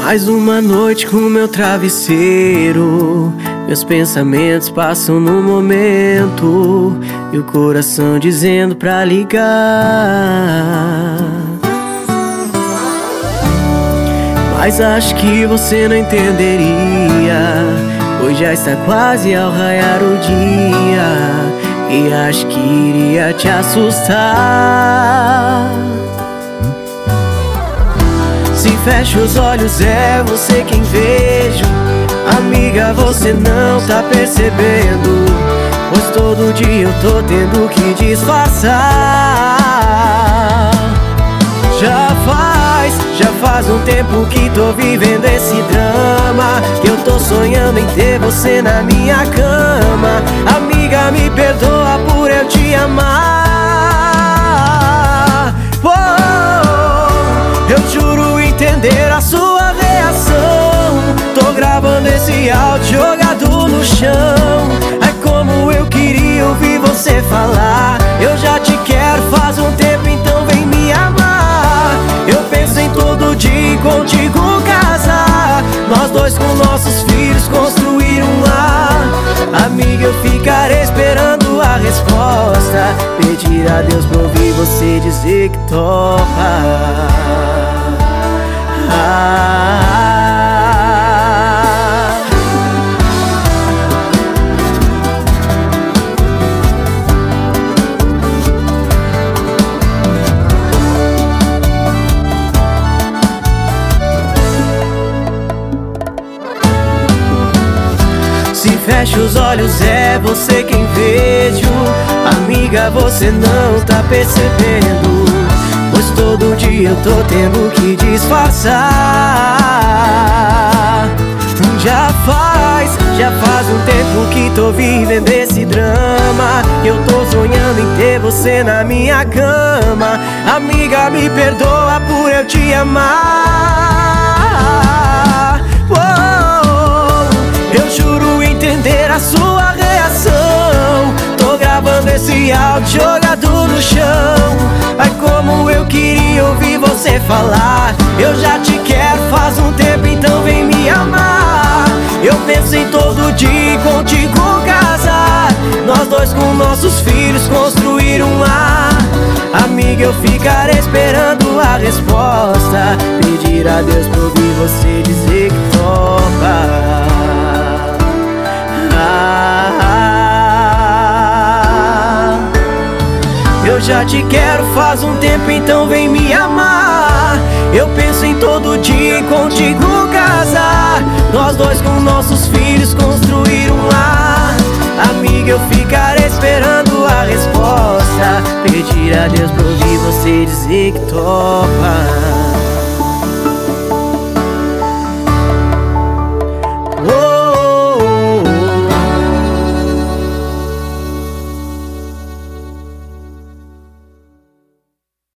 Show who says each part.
Speaker 1: Mais uma noite com meu travesseiro, meus pensamentos passam no momento e o coração dizendo pra ligar. Mas acho que você não entenderia, pois já está quase ao raiar o dia e acho que iria te assustar. Se fecho os olhos é você quem vejo, amiga, você não tá percebendo, pois todo dia eu tô tendo que disfarçar. Já faz um tempo que tô vivendo esse drama, que eu tô sonhando em ter você na minha cama. Amiga, me perdoa por eu te amar. Eu juro entender a sua reação. Tô gravando esse áudio jogado no chão. É como eu queria ouvir você falar: eu já te quero faz um tempo, então vem me amar. Eu penso em todo dia contigo casar, nós dois com nossos filhos construir um lar. Amiga, eu ficarei esperando a resposta, pedir a Deus pra ouvir você dizer que topa. Se fecho os olhos é você quem vejo, amiga, você não tá percebendo, pois todo dia eu tô tendo que disfarçar. Já faz um tempo que tô vivendo esse drama, eu tô sonhando em ter você na minha cama. Amiga, me perdoa por eu te amar. Eu juro entender a sua reação. Tô gravando esse áudio jogado no chão. Ai, como eu queria ouvir você falar: eu já te quero faz um tempo, então vem me amar. Eu penso em todo dia contigo casar, nós dois com nossos filhos construir um lar. Amiga, eu ficarei esperando a resposta, pedir a Deus pra ouvir você dizer que topa. Eu já te quero faz um tempo, então vem me amar. Eu penso em todo dia contigo casar, nós dois com nossos filhos construir um lar. Amiga, eu ficarei esperando a resposta, pedir a Deus pra ouvir você dizer que topa.